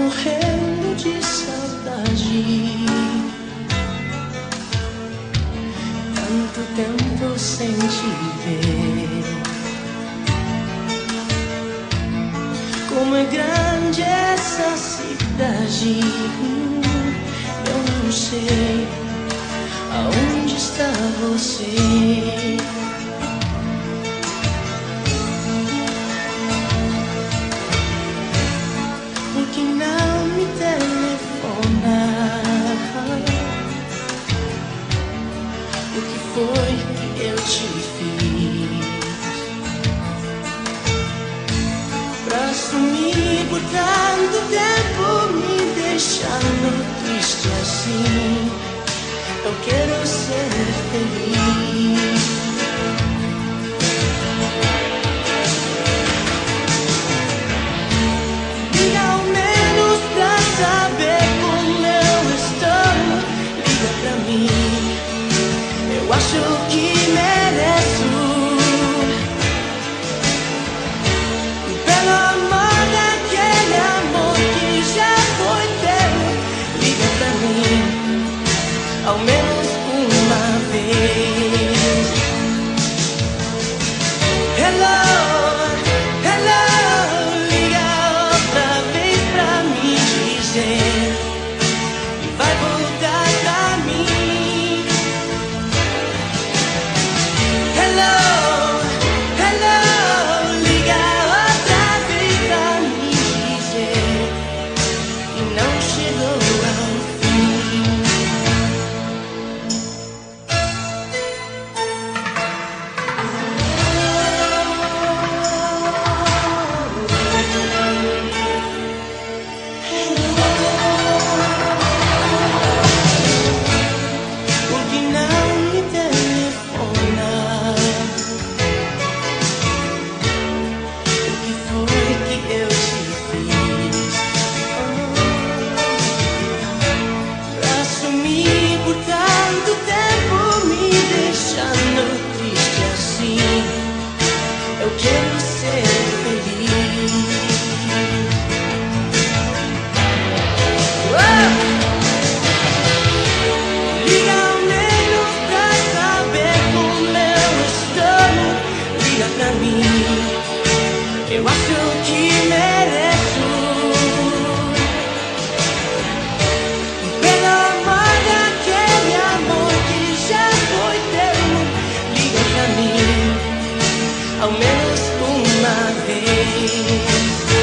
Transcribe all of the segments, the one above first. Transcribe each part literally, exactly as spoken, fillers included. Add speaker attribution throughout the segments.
Speaker 1: morrendo de saudade. Tanto tempo sem te ver. Como é grande essa cidade. Eu não sei aonde está você. Por que não me telefona? O que foi que eu te fiz pra sumir por tanto tempo, me deixando triste assim? Eu quero ser feliz. Liga ao menos pra saber como eu estou. Liga pra mim, eu acho que mereço. Pelo amor daquele amor que já foi teu. Liga pra mim, ao menos uma vez. Hello, hello, liga outra vez pra me dizer que vai voltar pra mim. Hello, hello, liga outra vez pra me dizer que não chegou ao fim. Por que não me telefona? O que foi que eu te fiz pra sumir por tanto tempo, me deixando triste assim? Eu quero ser feliz. Oh! Liga ao menos pra saber como eu estou. Liga pra mim, eu acho que mereço. Pelo amor daquele amor que já foi teu. Liga pra mim, ao menos uma vez.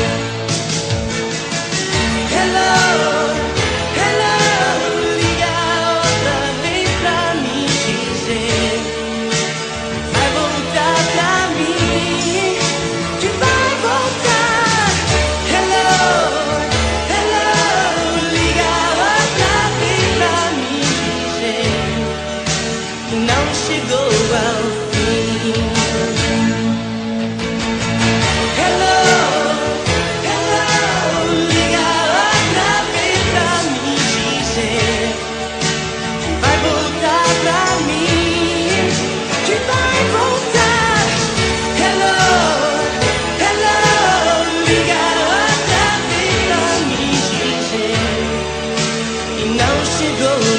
Speaker 1: Hello, hello, liga outra vez pra me dizer que vai voltar pra mim, que vai voltar. Hello, hello, liga outra vez pra me dizer que não chegou ao fim. Hello, hello, liga outra vez pra me dizer que vai voltar pra mim, que vai voltar. Hello, hello, liga outra vez pra me dizer que não chegou